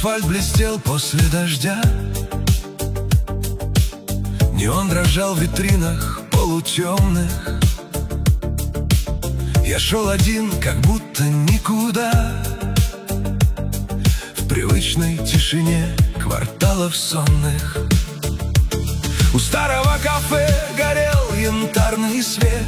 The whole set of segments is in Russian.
Асфальт блестел после дождя, неон дрожал в витринах полутемных. Я шел один, как будто никуда, в привычной тишине кварталов сонных. У старого кафе горел янтарный свет,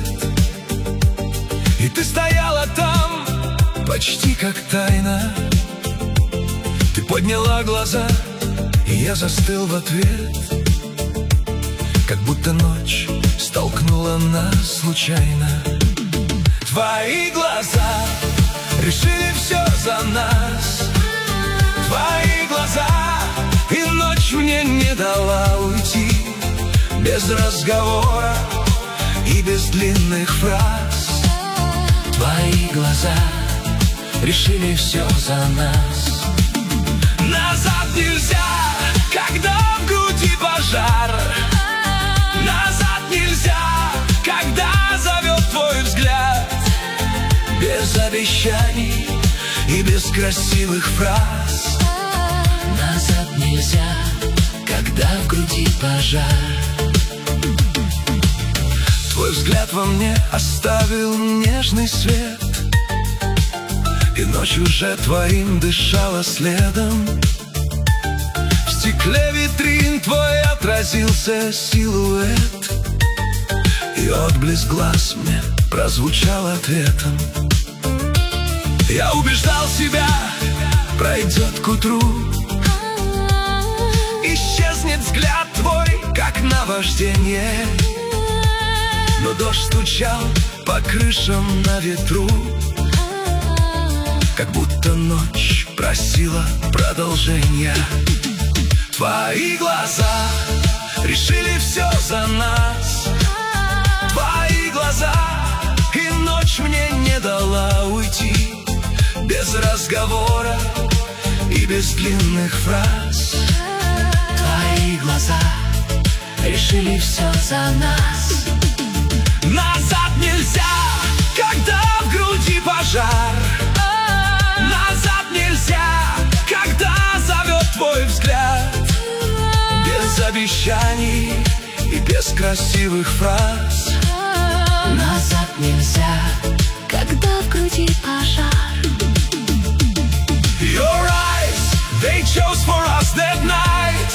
и ты стояла там почти как тайна. Ты подняла глаза, и я застыл в ответ, как будто ночь столкнула нас случайно. Твои глаза решили все за нас, твои глаза, и ночь мне не дала уйти. Без разговора и без длинных фраз. Твои глаза решили все за нас. Назад нельзя, когда в груди пожар. Назад нельзя, когда зовет твой взгляд. Без обещаний и без красивых фраз. Назад нельзя, когда в груди пожар. Твой взгляд во мне оставил нежный свет, и ночь уже твоим дышала следом. В стекле витрин твой отразился силуэт, и отблеск глаз мне прозвучал ответом. Я убеждал себя, пройдет к утру, исчезнет взгляд твой, как наваждение. Но дождь стучал по крышам на ветру, как будто ночь просила продолжения. Твои глаза решили все за нас, твои глаза, и ночь мне не дала уйти. Без разговора и без длинных фраз. Твои глаза решили все за нас. Назад нельзя, когда в груди пожар. Назад нельзя, когда зовет твой взгляд. Без обещаний и без красивых фраз. Назад нельзя, когда в груди пожар. Your eyes, they chose for us that night.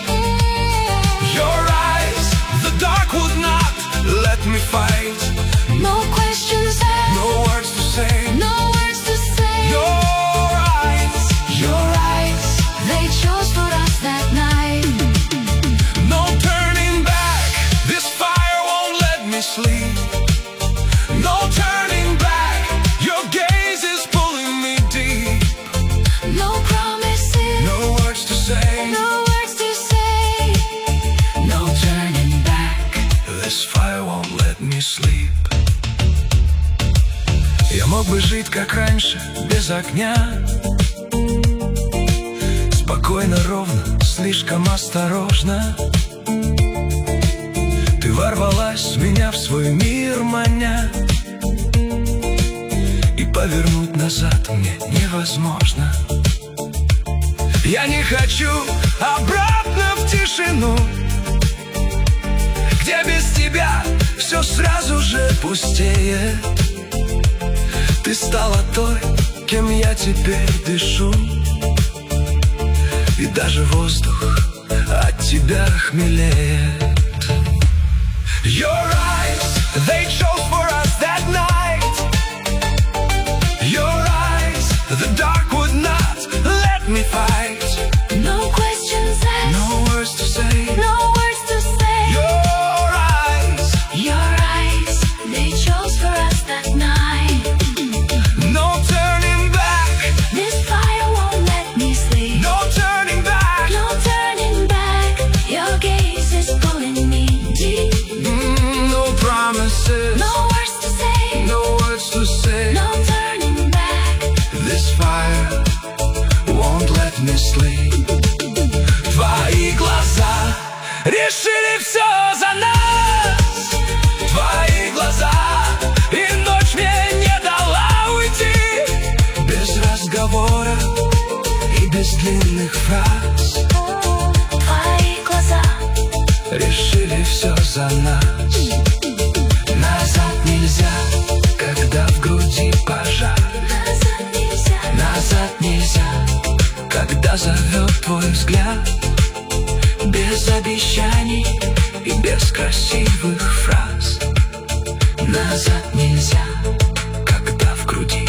Your eyes, the dark would not let me fight. No questions asked, No words to say. no words to say. Your eyes, they chose for us that night. no turning back. This fire won't let me sleep. No turning back. Your gaze is pulling me deep. No promises, No words to say. no words to say. No turning back. This fire won't let me sleep. Я мог бы жить как раньше, без огня, спокойно, ровно, слишком осторожно. Ты ворвалась в меня, в свой мир маня, и повернуть назад мне невозможно. Я не хочу обратно в тишину, где без тебя все сразу же пустеет. Ты стала той, кем я теперь дышу, и даже воздух от тебя хмелеет. Your eyes, they chose for us that night. Your eyes, the dark would not let me fight. No questions asked, No words to say. no words to say. Your eyes, They chose for us that night. no turning back. This fire won't let me sleep. No turning back. No turning back. Your gaze is pulling me deep. No promises. No words to say. No words to say. No turning back. This fire won't let me sleep. Твои глаза решили все за нас. Твои глаза, и ночь мне не дала уйти. Без разговора и без длинных решили все за нас. Назад нельзя, когда в груди пожар. Назад нельзя, когда зовет твой взгляд. Без обещаний и без красивых фраз. Назад нельзя, когда в груди